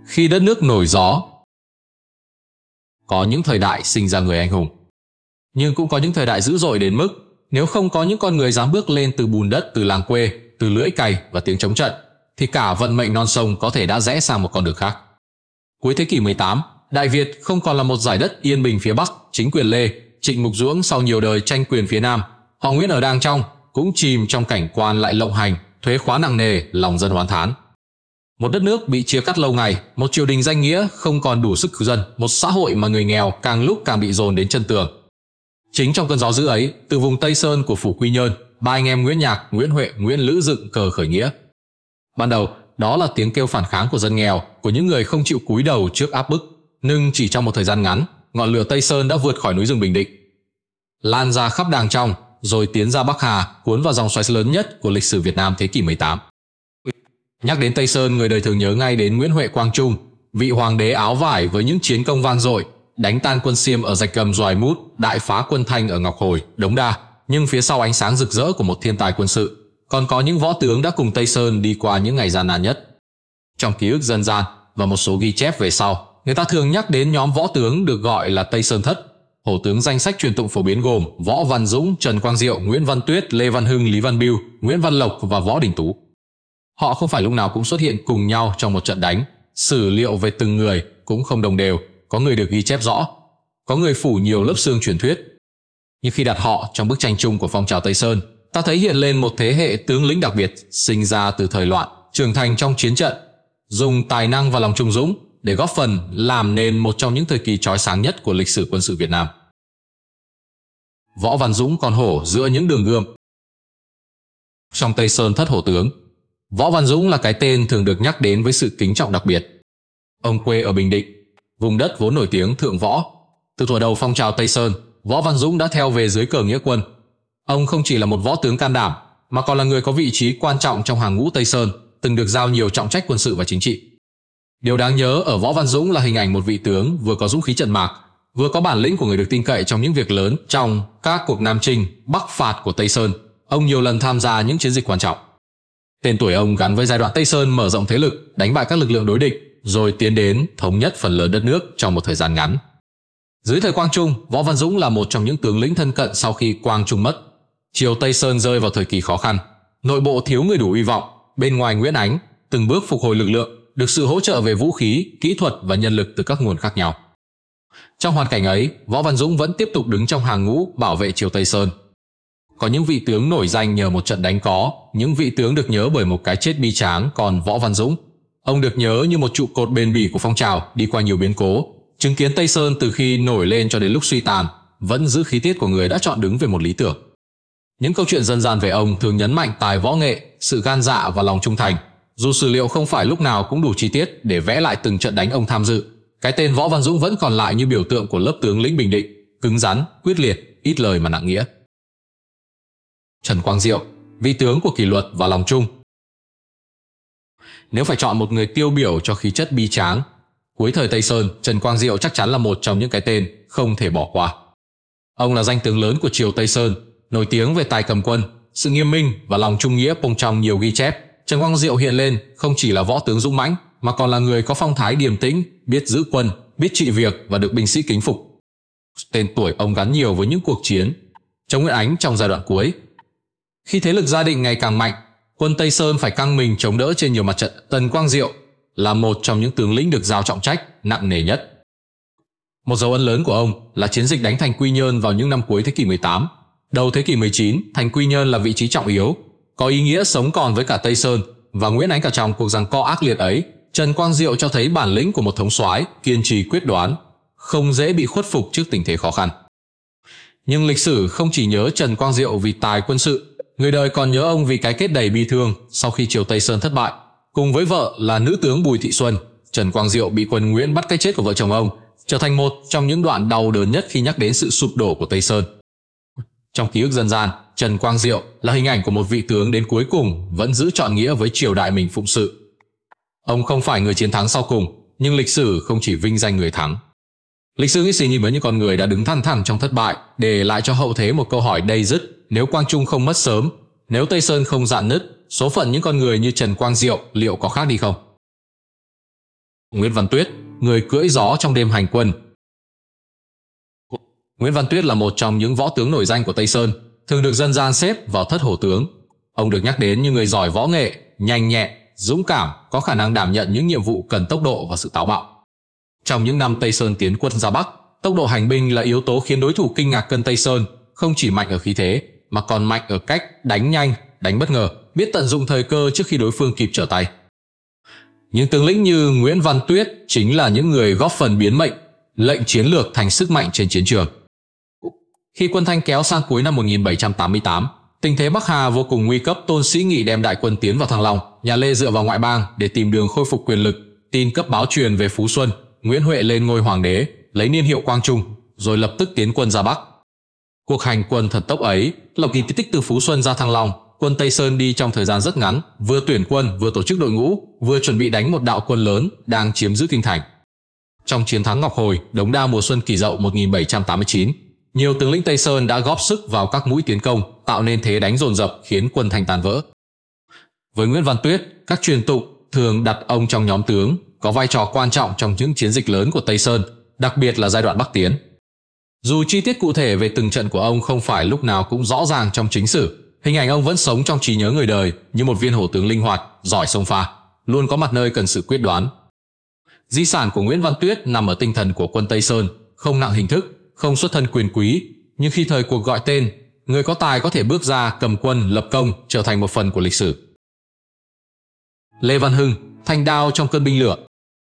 Khi đất nước nổi gió, có những thời đại sinh ra người anh hùng, nhưng cũng có những thời đại dữ dội đến mức nếu không có những con người dám bước lên từ bùn đất, từ làng quê, từ lưỡi cày và tiếng chống trận, thì cả vận mệnh non sông có thể đã rẽ sang một con đường khác. Cuối thế kỷ 18, Đại Việt không còn là một giải đất yên bình phía Bắc, chính quyền Lê, Trịnh Mục Duỗng sau nhiều đời tranh quyền phía Nam, họ Nguyễn ở Đang Trong cũng chìm trong cảnh quan lại lộng hành, thuế khóa nặng nề, lòng dân oán thán. Một đất nước bị chia cắt lâu ngày, một triều đình danh nghĩa không còn đủ sức cứu dân, một xã hội mà người nghèo càng lúc càng bị dồn đến chân tường. Chính trong cơn gió dữ ấy, từ vùng Tây Sơn của phủ Quy Nhơn, ba anh em Nguyễn Nhạc, Nguyễn Huệ, Nguyễn Lữ dựng cờ khởi nghĩa. Ban đầu, đó là tiếng kêu phản kháng của dân nghèo, của những người không chịu cúi đầu trước áp bức, nhưng chỉ trong một thời gian ngắn, ngọn lửa Tây Sơn đã vượt khỏi núi rừng Bình Định, lan ra khắp Đàng Trong, rồi tiến ra Bắc Hà, cuốn vào dòng xoáy lớn nhất của lịch sử Việt Nam thế kỷ 18. Nhắc đến Tây Sơn, người đời thường nhớ ngay đến Nguyễn Huệ Quang Trung, vị hoàng đế áo vải với những chiến công vang dội, đánh tan quân Xiêm ở Rạch Gầm Doài Mút, đại phá quân Thanh ở Ngọc Hồi, Đống Đa. Nhưng phía sau ánh sáng rực rỡ của một thiên tài quân sự, còn có những võ tướng đã cùng Tây Sơn đi qua những ngày gian nan nhất. Trong ký ức dân gian và một số ghi chép về sau, người ta thường nhắc đến nhóm võ tướng được gọi là Tây Sơn Thất. Hổ tướng danh sách truyền tụng phổ biến gồm Võ Văn Dũng, Trần Quang Diệu, Nguyễn Văn Tuyết, Lê Văn Hưng, Lý Văn Bưu, Nguyễn Văn Lộc và Võ Đình Tú. Họ không phải lúc nào cũng xuất hiện cùng nhau trong một trận đánh. Sử liệu về từng người cũng không đồng đều, có người được ghi chép rõ, có người phủ nhiều lớp xương truyền thuyết. Nhưng khi đặt họ trong bức tranh chung của phong trào Tây Sơn, ta thấy hiện lên một thế hệ tướng lĩnh đặc biệt, sinh ra từ thời loạn, trưởng thành trong chiến trận, dùng tài năng và lòng trung dũng để góp phần làm nên một trong những thời kỳ chói sáng nhất của lịch sử quân sự Việt Nam. Võ Văn Dũng, con hổ giữa những đường gươm. Trong Tây Sơn Thất hổ tướng, Võ Văn Dũng là cái tên thường được nhắc đến với sự kính trọng đặc biệt. Ông quê ở Bình Định, vùng đất vốn nổi tiếng thượng võ. Từ thuở đầu phong trào Tây Sơn, Võ Văn Dũng đã theo về dưới cờ nghĩa quân. Ông không chỉ là một võ tướng can đảm, mà còn là người có vị trí quan trọng trong hàng ngũ Tây Sơn, từng được giao nhiều trọng trách quân sự và chính trị. Điều đáng nhớ ở Võ Văn Dũng là hình ảnh một vị tướng vừa có dũng khí trận mạc, vừa có bản lĩnh của người được tin cậy trong những việc lớn. Trong các cuộc Nam Chinh, Bắc phạt của Tây Sơn, ông nhiều lần tham gia những chiến dịch quan trọng. Tên tuổi ông gắn với giai đoạn Tây Sơn mở rộng thế lực, đánh bại các lực lượng đối địch, rồi tiến đến thống nhất phần lớn đất nước trong một thời gian ngắn. Dưới thời Quang Trung, Võ Văn Dũng là một trong những tướng lĩnh thân cận sau khi Quang Trung mất. Triều Tây Sơn rơi vào thời kỳ khó khăn, nội bộ thiếu người đủ uy vọng, bên ngoài Nguyễn Ánh từng bước phục hồi lực lượng, được sự hỗ trợ về vũ khí, kỹ thuật và nhân lực từ các nguồn khác nhau. Trong hoàn cảnh ấy, Võ Văn Dũng vẫn tiếp tục đứng trong hàng ngũ bảo vệ triều Tây Sơn. Có những vị tướng nổi danh nhờ một trận đánh có, những vị tướng được nhớ bởi một cái chết bi tráng, còn Võ Văn Dũng, ông được nhớ như một trụ cột bền bỉ của phong trào, đi qua nhiều biến cố, chứng kiến Tây Sơn từ khi nổi lên cho đến lúc suy tàn, vẫn giữ khí tiết của người đã chọn đứng về một lý tưởng. Những câu chuyện dân gian về ông thường nhấn mạnh tài võ nghệ, sự gan dạ và lòng trung thành. Dù sử liệu không phải lúc nào cũng đủ chi tiết để vẽ lại từng trận đánh ông tham dự, cái tên Võ Văn Dũng vẫn còn lại như biểu tượng của lớp tướng lĩnh Bình Định, cứng rắn, quyết liệt, ít lời mà nặng nghĩa. Trần Quang Diệu, vị tướng của kỷ luật và lòng trung. Nếu phải chọn một người tiêu biểu cho khí chất bi tráng cuối thời Tây Sơn, Trần Quang Diệu chắc chắn là một trong những cái tên không thể bỏ qua. Ông là danh tướng lớn của triều Tây Sơn, nổi tiếng về tài cầm quân, sự nghiêm minh và lòng trung nghĩa. Trong nhiều ghi chép, Trần Quang Diệu hiện lên không chỉ là võ tướng dũng mãnh, mà còn là người có phong thái điềm tĩnh, biết giữ quân, biết trị việc và được binh sĩ kính phục. Tên tuổi ông gắn nhiều với những cuộc chiến chống Nguyễn Ánh trong giai đoạn cuối. Khi thế lực Gia Định ngày càng mạnh, quân Tây Sơn phải căng mình chống đỡ trên nhiều mặt trận. Trần Quang Diệu là một trong những tướng lĩnh được giao trọng trách nặng nề nhất. Một dấu ấn lớn của ông là chiến dịch đánh thành Quy Nhơn vào những năm cuối thế kỷ 18. Đầu thế kỷ 19, thành Quy Nhơn là vị trí trọng yếu, có ý nghĩa sống còn với cả Tây Sơn và Nguyễn Ánh. Cả trong cuộc giằng co ác liệt ấy, Trần Quang Diệu cho thấy bản lĩnh của một thống soái kiên trì quyết đoán, không dễ bị khuất phục trước tình thế khó khăn. Nhưng lịch sử không chỉ nhớ Trần Quang Diệu vì tài quân sự, người đời còn nhớ ông vì cái kết đầy bi thương sau khi triều Tây Sơn thất bại. Cùng với vợ là nữ tướng Bùi Thị Xuân, Trần Quang Diệu bị quân Nguyễn bắt cái chết của vợ chồng ông, trở thành một trong những đoạn đau đớn nhất khi nhắc đến sự sụp đổ của Tây Sơn. Trong ký ức dân gian, Trần Quang Diệu là hình ảnh của một vị tướng đến cuối cùng vẫn giữ trọn nghĩa với triều đại mình phụng sự. Ông không phải người chiến thắng sau cùng, nhưng lịch sử không chỉ vinh danh người thắng. Lịch sử nghĩ suy nhìn với những con người đã đứng thăn thắn trong thất bại, để lại cho hậu thế một câu hỏi đầy dứt: nếu Quang Trung không mất sớm, nếu Tây Sơn không rạn nứt, số phận những con người như Trần Quang Diệu liệu có khác đi không? Nguyễn Văn Tuyết, người cưỡi gió trong đêm hành quân. Nguyễn Văn Tuyết là một trong những võ tướng nổi danh của Tây Sơn, thường được dân gian xếp vào thất hổ tướng. Ông được nhắc đến như người giỏi võ nghệ, nhanh nhẹn, dũng cảm, có khả năng đảm nhận những nhiệm vụ cần tốc độ và sự táo bạo. Trong những năm Tây Sơn tiến quân ra Bắc, tốc độ hành binh là yếu tố khiến đối thủ kinh ngạc cân Tây Sơn, không chỉ mạnh ở khí thế mà còn mạnh ở cách đánh nhanh, đánh bất ngờ, biết tận dụng thời cơ trước khi đối phương kịp trở tay. Những tướng lĩnh như Nguyễn Văn Tuyết chính là những người góp phần biến mệnh, lệnh chiến lược thành sức mạnh trên chiến trường. Khi quân Thanh kéo sang cuối năm 1788, tình thế Bắc Hà vô cùng nguy cấp. Tôn Sĩ Nghị đem đại quân tiến vào Thăng Long, nhà Lê dựa vào ngoại bang để tìm đường khôi phục quyền lực. Tin cấp báo truyền về Phú Xuân, Nguyễn Huệ lên ngôi hoàng đế, lấy niên hiệu Quang Trung, rồi lập tức tiến quân ra Bắc. Cuộc hành quân thần tốc ấy, lộc kỳ tích từ Phú Xuân ra Thăng Long, quân Tây Sơn đi trong thời gian rất ngắn, vừa tuyển quân, vừa tổ chức đội ngũ, vừa chuẩn bị đánh một đạo quân lớn đang chiếm giữ kinh thành. Trong chiến thắng Ngọc Hồi, Đống Đa mùa xuân Kỷ Dậu 1789, nhiều tướng lĩnh Tây Sơn đã góp sức vào các mũi tiến công, tạo nên thế đánh dồn dập khiến quân Thanh tan vỡ. Với Nguyễn Văn Tuyết, các truyền tụng thường đặt ông trong nhóm tướng có vai trò quan trọng trong những chiến dịch lớn của Tây Sơn, đặc biệt là giai đoạn Bắc tiến. Dù chi tiết cụ thể về từng trận của ông không phải lúc nào cũng rõ ràng trong chính sử, hình ảnh ông vẫn sống trong trí nhớ người đời như một viên hổ tướng linh hoạt, giỏi xông pha, luôn có mặt nơi cần sự quyết đoán. Di sản của Nguyễn Văn Tuyết nằm ở tinh thần của quân Tây Sơn, không nặng hình thức, không xuất thân quyền quý, nhưng khi thời cuộc gọi tên, người có tài có thể bước ra cầm quân lập công, trở thành một phần của lịch sử. Lê Văn Hưng, thanh đao trong cơn binh lửa.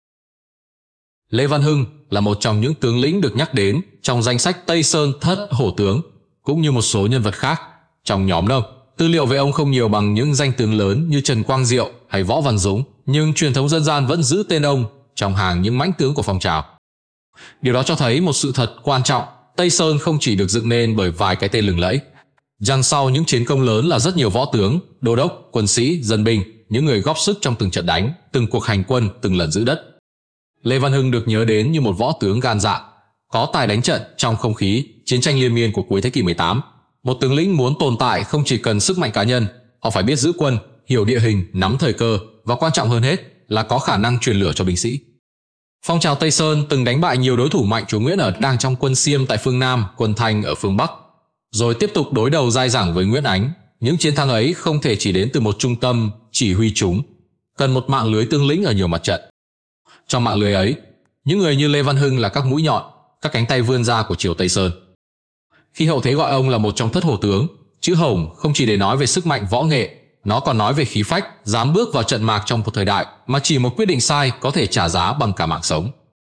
Lê Văn Hưng là một trong những tướng lĩnh được nhắc đến trong danh sách Tây Sơn thất hổ tướng, cũng như một số nhân vật khác trong nhóm đông. Tư liệu về ông không nhiều bằng những danh tướng lớn như Trần Quang Diệu hay Võ Văn Dũng, nhưng truyền thống dân gian vẫn giữ tên ông trong hàng những mãnh tướng của phong trào. Điều đó cho thấy một sự thật quan trọng: Tây Sơn không chỉ được dựng nên bởi vài cái tên lừng lẫy. Đằng sau những chiến công lớn là rất nhiều võ tướng, đô đốc, quân sĩ, dân binh, những người góp sức trong từng trận đánh, từng cuộc hành quân, từng lần giữ đất. Lê Văn Hưng được nhớ đến như một võ tướng gan dạ, có tài đánh trận trong không khí chiến tranh liên miên của cuối thế kỷ 18. Một tướng lĩnh muốn tồn tại không chỉ cần sức mạnh cá nhân, họ phải biết giữ quân, hiểu địa hình, nắm thời cơ, và quan trọng hơn hết là có khả năng truyền lửa cho binh sĩ. Phong trào Tây Sơn từng đánh bại nhiều đối thủ mạnh chúa Nguyễn ở đang trong quân Xiêm tại phương Nam, quân Thanh ở phương Bắc, rồi tiếp tục đối đầu dai dẳng với Nguyễn Ánh. Những chiến thắng ấy không thể chỉ đến từ một trung tâm chỉ huy chúng, cần một mạng lưới tướng lĩnh ở nhiều mặt trận. Trong mạng lưới ấy, những người như Lê Văn Hưng là các mũi nhọn, các cánh tay vươn ra của triều Tây Sơn. Khi hậu thế gọi ông là một trong thất hổ tướng, chữ hồng không chỉ để nói về sức mạnh võ nghệ, nó còn nói về khí phách, dám bước vào trận mạc trong một thời đại mà chỉ một quyết định sai có thể trả giá bằng cả mạng sống.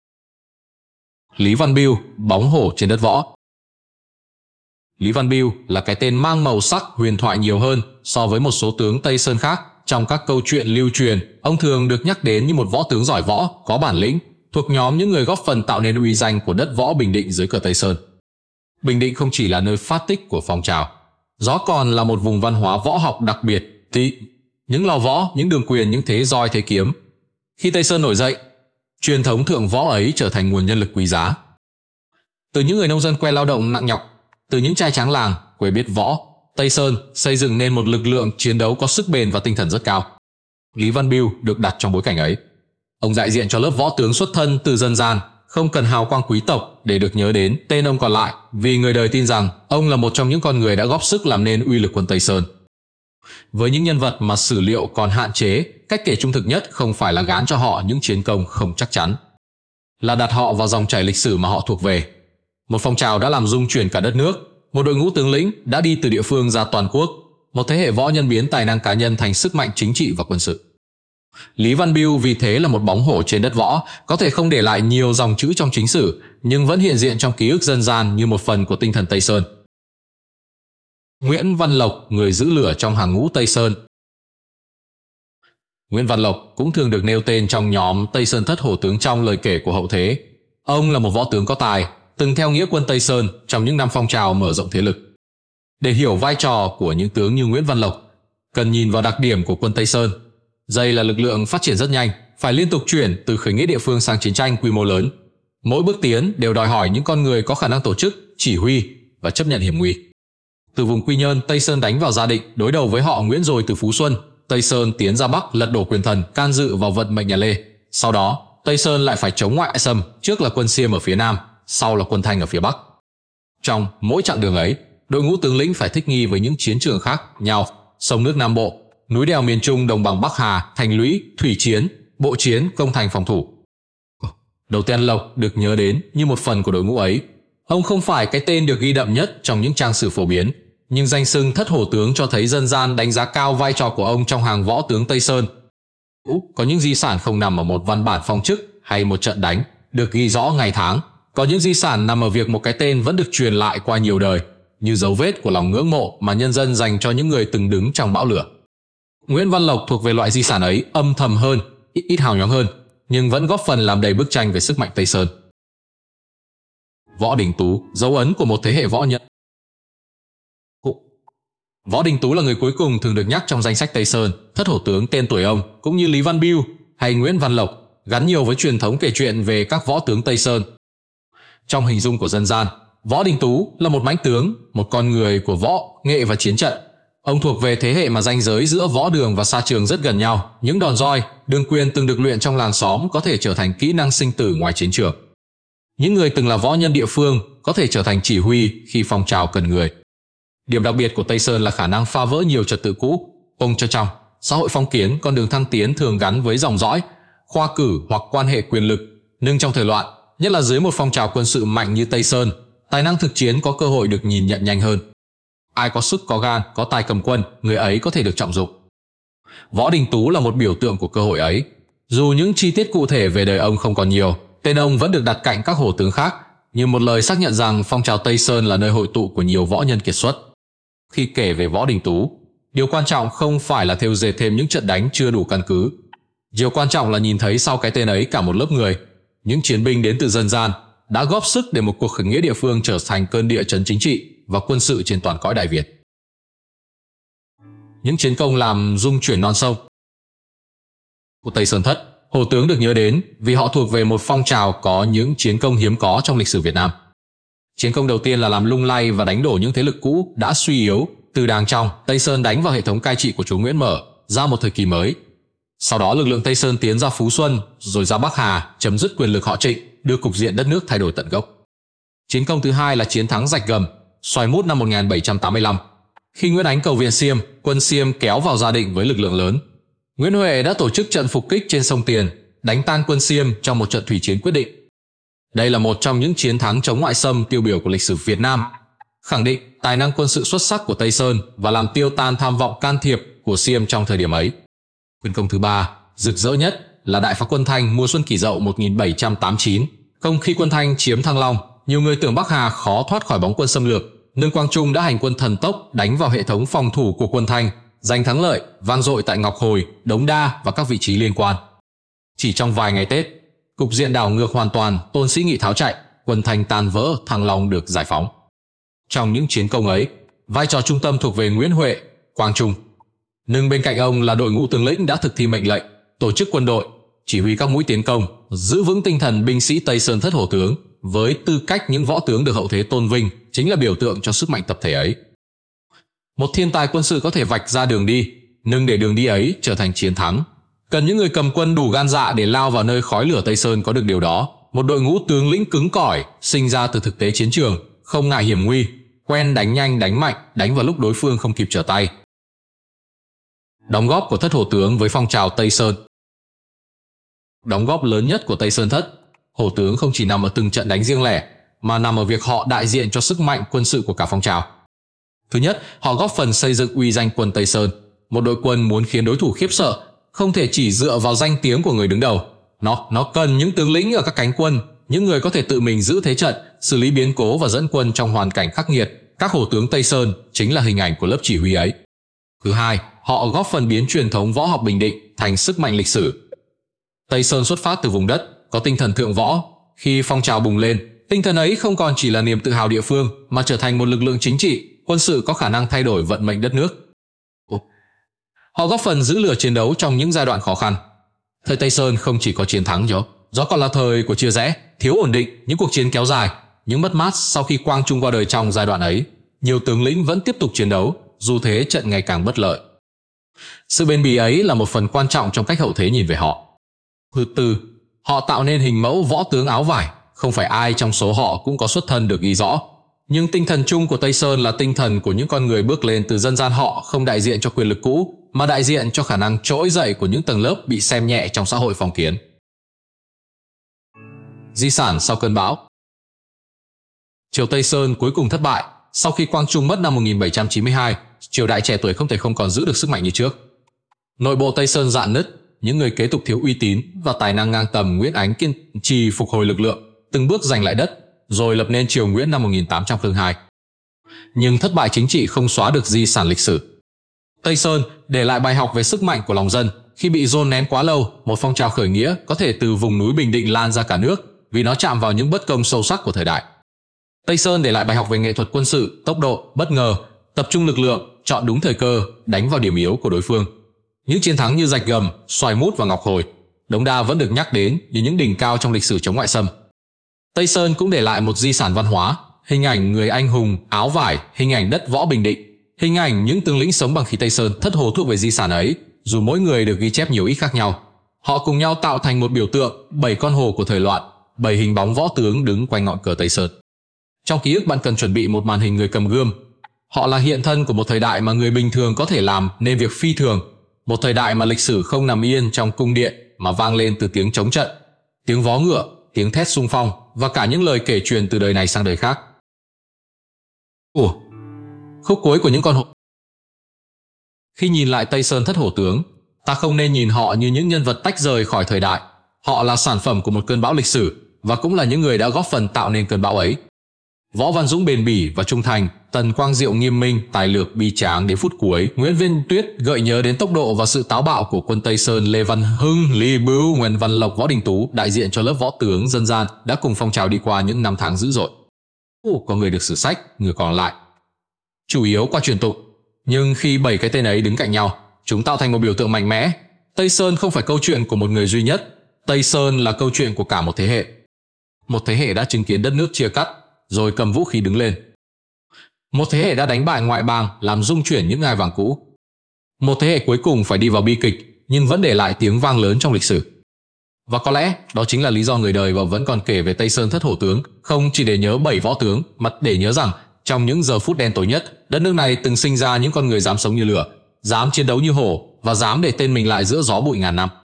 Lý Văn Bưu, bóng hổ trên đất võ. Lý Văn Bưu là cái tên mang màu sắc huyền thoại nhiều hơn so với một số tướng Tây Sơn khác. Trong các câu chuyện lưu truyền, ông thường được nhắc đến như một võ tướng giỏi võ, có bản lĩnh, thuộc nhóm những người góp phần tạo nên uy danh của đất võ Bình Định dưới cờ Tây Sơn. Bình Định không chỉ là nơi phát tích của phong trào, nó còn là một vùng văn hóa võ học đặc biệt. Những lò võ, những đường quyền, những thế roi thế kiếm. Khi Tây Sơn nổi dậy, truyền thống thượng võ ấy trở thành nguồn nhân lực quý giá. Từ những người nông dân quen lao động nặng nhọc, từ những trai tráng làng quê biết võ, Tây Sơn xây dựng nên một lực lượng chiến đấu có sức bền và tinh thần rất cao. Lý Văn Bưu được đặt trong bối cảnh ấy. Ông đại diện cho lớp võ tướng xuất thân từ dân gian, không cần hào quang quý tộc để được nhớ đến tên ông còn lại, vì người đời tin rằng ông là một trong những con người đã góp sức làm nên uy lực quân Tây Sơn. Với những nhân vật mà sử liệu còn hạn chế, cách kể trung thực nhất không phải là gán cho họ những chiến công không chắc chắn, là đặt họ vào dòng chảy lịch sử mà họ thuộc về. Một phong trào đã làm rung chuyển cả đất nước, một đội ngũ tướng lĩnh đã đi từ địa phương ra toàn quốc, một thế hệ võ nhân biến tài năng cá nhân thành sức mạnh chính trị và quân sự. Lý Văn Bưu vì thế là một bóng hổ trên đất võ, có thể không để lại nhiều dòng chữ trong chính sử, nhưng vẫn hiện diện trong ký ức dân gian như một phần của tinh thần Tây Sơn. Nguyễn Văn Lộc, người giữ lửa trong hàng ngũ Tây Sơn. Nguyễn Văn Lộc cũng thường được nêu tên trong nhóm Tây Sơn thất hổ tướng trong lời kể của hậu thế. Ông là một võ tướng có tài, từng theo nghĩa quân Tây Sơn trong những năm phong trào mở rộng thế lực. Để hiểu vai trò của những tướng như Nguyễn Văn Lộc, cần nhìn vào đặc điểm của quân Tây Sơn. Đây là lực lượng phát triển rất nhanh, phải liên tục chuyển từ khởi nghĩa địa phương sang chiến tranh quy mô lớn. Mỗi bước tiến đều đòi hỏi những con người có khả năng tổ chức, chỉ huy và chấp nhận hiểm nguy. Từ vùng Quy Nhơn, Tây Sơn đánh vào Gia Định, đối đầu với họ Nguyễn rồi từ Phú Xuân. Tây Sơn tiến ra Bắc lật đổ quyền thần, can dự vào vận mệnh nhà Lê. Sau đó, Tây Sơn lại phải chống ngoại xâm, trước là quân Xiêm ở phía nam, sau là quân Thanh ở phía bắc. Trong mỗi chặng đường ấy, đội ngũ tướng lĩnh phải thích nghi với những chiến trường khác nhau, sông nước Nam Bộ, núi đèo miền Trung, đồng bằng Bắc Hà, thành lũy, thủy chiến, bộ chiến, công thành phòng thủ. Đầu tiên Lộc được nhớ đến như một phần của đội ngũ ấy. Ông không phải cái tên được ghi đậm nhất trong những trang sử phổ biến, nhưng danh xưng Thất Hổ Tướng cho thấy dân gian đánh giá cao vai trò của ông trong hàng võ tướng Tây Sơn. Có những di sản không nằm ở một văn bản phong chức hay một trận đánh được ghi rõ ngày tháng. Có những di sản nằm ở việc một cái tên vẫn được truyền lại qua nhiều đời, như dấu vết của lòng ngưỡng mộ mà nhân dân dành cho những người từng đứng trong bão lửa. Nguyễn Văn Lộc thuộc về loại di sản ấy, âm thầm hơn, ít hào nhoáng hơn, nhưng vẫn góp phần làm đầy bức tranh về sức mạnh Tây Sơn. Võ Đình Tú, dấu ấn của một thế hệ võ nhân. Võ Đình Tú là người cuối cùng thường được nhắc trong danh sách Tây Sơn. Thất Hổ Tướng tên tuổi ông, cũng như Lý Văn Bưu hay Nguyễn Văn Lộc, gắn nhiều với truyền thống kể chuyện về các võ tướng Tây Sơn. Trong hình dung của dân gian, Võ Đình Tú là một mãnh tướng, một con người của võ, nghệ và chiến trận. Ông thuộc về thế hệ mà ranh giới giữa võ đường và sa trường rất gần nhau. Những đòn roi, đường quyền từng được luyện trong làng xóm có thể trở thành kỹ năng sinh tử ngoài chiến trường. Những người từng là võ nhân địa phương có thể trở thành chỉ huy khi phong trào cần người. Điểm đặc biệt của Tây Sơn là khả năng phá vỡ nhiều trật tự cũ. Ông cho trong xã hội phong kiến, con đường thăng tiến thường gắn với dòng dõi, khoa cử hoặc quan hệ quyền lực. Nhưng trong thời loạn, nhất là dưới một phong trào quân sự mạnh như Tây Sơn, tài năng thực chiến có cơ hội được nhìn nhận nhanh hơn. Ai có sức, có gan, có tài cầm quân, người ấy có thể được trọng dụng. Võ Đình Tú là một biểu tượng của cơ hội ấy. Dù những chi tiết cụ thể về đời ông không còn nhiều, tên ông vẫn được đặt cạnh các hổ tướng khác, như một lời xác nhận rằng phong trào Tây Sơn là nơi hội tụ của nhiều võ nhân kiệt xuất. Khi kể về Võ Đình Tú, điều quan trọng không phải là thêu dệt thêm những trận đánh chưa đủ căn cứ. Điều quan trọng là nhìn thấy sau cái tên ấy cả một lớp người, những chiến binh đến từ dân gian, đã góp sức để một cuộc khởi nghĩa địa phương trở thành cơn địa chấn chính trị và quân sự trên toàn cõi Đại Việt. Những chiến công làm rung chuyển non sông của Tây Sơn Thất Hổ Tướng được nhớ đến vì họ thuộc về một phong trào có những chiến công hiếm có trong lịch sử Việt Nam. Chiến công đầu tiên là làm lung lay và đánh đổ những thế lực cũ đã suy yếu. Từ Đàng Trong, Tây Sơn đánh vào hệ thống cai trị của chúa Nguyễn mở ra một thời kỳ mới. Sau đó lực lượng Tây Sơn tiến ra Phú Xuân, rồi ra Bắc Hà, chấm dứt quyền lực họ Trịnh, đưa cục diện đất nước thay đổi tận gốc. Chiến công thứ hai là chiến thắng Rạch Gầm, Xoài Mút năm 1785. Khi Nguyễn Ánh cầu viện Xiêm, quân Xiêm kéo vào Gia Định với lực lượng lớn. Nguyễn Huệ đã tổ chức trận phục kích trên sông Tiền, đánh tan quân Xiêm trong một trận thủy chiến quyết định. Đây là một trong những chiến thắng chống ngoại xâm tiêu biểu của lịch sử Việt Nam, khẳng định tài năng quân sự xuất sắc của Tây Sơn và làm tiêu tan tham vọng can thiệp của Xiêm trong thời điểm ấy. Quân công thứ ba, rực rỡ nhất, là đại phá quân Thanh mùa Xuân Kỷ Dậu 1789. Không khi quân Thanh chiếm Thăng Long, nhiều người tưởng Bắc Hà khó thoát khỏi bóng quân xâm lược, nhưng Quang Trung đã hành quân thần tốc đánh vào hệ thống phòng thủ của quân Thanh, giành thắng lợi vang dội tại Ngọc Hồi, Đống Đa và các vị trí liên quan. Chỉ trong vài ngày Tết, cục diện đảo ngược hoàn toàn, Tôn Sĩ Nghị tháo chạy, quân Thanh tan vỡ, Thăng Long được giải phóng. Trong những chiến công ấy, vai trò trung tâm thuộc về Nguyễn Huệ, Quang Trung. Nhưng bên cạnh ông là đội ngũ tướng lĩnh đã thực thi mệnh lệnh, tổ chức quân đội, chỉ huy các mũi tiến công, giữ vững tinh thần binh sĩ Tây Sơn Thất Hổ Tướng, với tư cách những võ tướng được hậu thế tôn vinh, chính là biểu tượng cho sức mạnh tập thể ấy. Một thiên tài quân sự có thể vạch ra đường đi, nhưng để đường đi ấy trở thành chiến thắng, cần những người cầm quân đủ gan dạ để lao vào nơi khói lửa Tây Sơn có được điều đó. Một đội ngũ tướng lĩnh cứng cỏi, sinh ra từ thực tế chiến trường, không ngại hiểm nguy, quen đánh nhanh đánh mạnh, đánh vào lúc đối phương không kịp trở tay. Đóng góp của Thất Hổ Tướng với phong trào Tây Sơn. Đóng góp lớn nhất của Tây Sơn Thất Hổ Tướng không chỉ nằm ở từng trận đánh riêng lẻ, mà nằm ở việc họ đại diện cho sức mạnh quân sự của cả phong trào. Thứ nhất, họ góp phần xây dựng uy danh quân Tây Sơn. Một đội quân muốn khiến đối thủ khiếp sợ, không thể chỉ dựa vào danh tiếng của người đứng đầu. Nó cần những tướng lĩnh ở các cánh quân, những người có thể tự mình giữ thế trận, xử lý biến cố và dẫn quân trong hoàn cảnh khắc nghiệt. Các hổ tướng Tây Sơn chính là hình ảnh của lớp chỉ huy ấy. Thứ hai, họ góp phần biến truyền thống võ học Bình Định thành sức mạnh lịch sử. Tây Sơn xuất phát từ vùng đất có tinh thần thượng võ. Khi phong trào bùng lên, tinh thần ấy không còn chỉ là niềm tự hào địa phương, mà trở thành một lực lượng chính trị, quân sự có khả năng thay đổi vận mệnh đất nước. Họ góp phần giữ lửa chiến đấu trong những giai đoạn khó khăn. Thời Tây Sơn không chỉ có chiến thắng đó còn là thời của chia rẽ, thiếu ổn định, những cuộc chiến kéo dài, những mất mát. Sau khi Quang Trung qua đời trong giai đoạn ấy, nhiều tướng lĩnh vẫn tiếp tục chiến đấu, dù thế trận ngày càng bất lợi. Sự bền bỉ ấy là một phần quan trọng trong cách hậu thế nhìn về họ. Thứ tư, Họ tạo nên hình mẫu võ tướng áo vải, không phải ai trong số họ cũng có xuất thân được ghi rõ. Nhưng tinh thần chung của Tây Sơn là tinh thần của những con người bước lên từ dân gian, họ không đại diện cho quyền lực cũ, mà đại diện cho khả năng trỗi dậy của những tầng lớp bị xem nhẹ trong xã hội phong kiến. Di sản sau cơn bão. Triều Tây Sơn cuối cùng thất bại. Sau khi Quang Trung mất năm 1792, triều đại trẻ tuổi không thể không còn giữ được sức mạnh như trước. Nội bộ Tây Sơn rạn nứt, những người kế tục thiếu uy tín và tài năng ngang tầm. Nguyễn Ánh kiên trì phục hồi lực lượng, từng bước giành lại đất, rồi lập nên triều Nguyễn năm 1802. Nhưng thất bại chính trị không xóa được di sản lịch sử. Tây Sơn để lại bài học về sức mạnh của lòng dân. Khi bị dồn nén quá lâu, một phong trào khởi nghĩa có thể từ vùng núi Bình Định lan ra cả nước, vì nó chạm vào những bất công sâu sắc của thời đại. Tây Sơn để lại bài học về nghệ thuật quân sự, tốc độ, bất ngờ, tập trung lực lượng, chọn đúng thời cơ, đánh vào điểm yếu của đối phương. Những chiến thắng như Rạch Gầm, Xoài Mút và Ngọc Hồi, Đống Đa vẫn được nhắc đến như những đỉnh cao trong lịch sử chống ngoại xâm. Tây Sơn cũng để lại một di sản văn hóa, hình ảnh người anh hùng áo vải, hình ảnh đất võ Bình Định, hình ảnh những tướng lĩnh sống bằng khí Tây Sơn. Thất Hồ thuộc về di sản ấy, dù mỗi người được ghi chép nhiều ít khác nhau. Họ cùng nhau tạo thành một biểu tượng 7 con hồ của thời loạn, 7 hình bóng võ tướng đứng quanh ngọn cờ Tây Sơn. Trong ký ức bạn cần chuẩn bị một màn hình người cầm gươm. Họ là hiện thân của một thời đại mà người bình thường có thể làm nên việc phi thường, một thời đại mà lịch sử không nằm yên trong cung điện mà vang lên từ tiếng chống trận, tiếng vó ngựa, tiếng thét xung phong và cả những lời kể truyền từ đời này sang đời khác. Khúc cuối của những con hổ. Khi nhìn lại Tây Sơn thất hổ tướng, ta không nên nhìn họ như những nhân vật tách rời khỏi thời đại. Họ là sản phẩm của một cơn bão lịch sử và cũng là những người đã góp phần tạo nên cơn bão ấy. Võ Văn Dũng bền bỉ và trung thành, Tần Quang Diệu nghiêm minh, tài lược bi tráng đến phút cuối. Nguyễn Viên Tuyết gợi nhớ đến tốc độ và sự táo bạo của quân Tây Sơn. Lê Văn Hưng, Lý Bưu, Nguyễn Văn Lộc, Võ Đình Tú đại diện cho lớp võ tướng dân gian đã cùng phong trào đi qua những năm tháng dữ dội. Có người được sử sách, người còn lại chủ yếu qua truyền tụng. Nhưng khi 7 cái tên ấy đứng cạnh nhau, chúng tạo thành một biểu tượng mạnh mẽ. Tây Sơn không phải câu chuyện của một người duy nhất. Tây Sơn là câu chuyện của cả một thế hệ. Một thế hệ đã chứng kiến đất nước chia cắt, rồi cầm vũ khí đứng lên. Một thế hệ đã đánh bại ngoại bang, làm rung chuyển những ngai vàng cũ. Một thế hệ cuối cùng phải đi vào bi kịch, nhưng vẫn để lại tiếng vang lớn trong lịch sử. Và có lẽ đó chính là lý do người đời vẫn còn kể về Tây Sơn thất hổ tướng, không chỉ để nhớ 7 võ tướng, mà để nhớ rằng trong những giờ phút đen tối nhất, đất nước này từng sinh ra những con người dám sống như lửa, dám chiến đấu như hổ và dám để tên mình lại giữa gió bụi ngàn năm.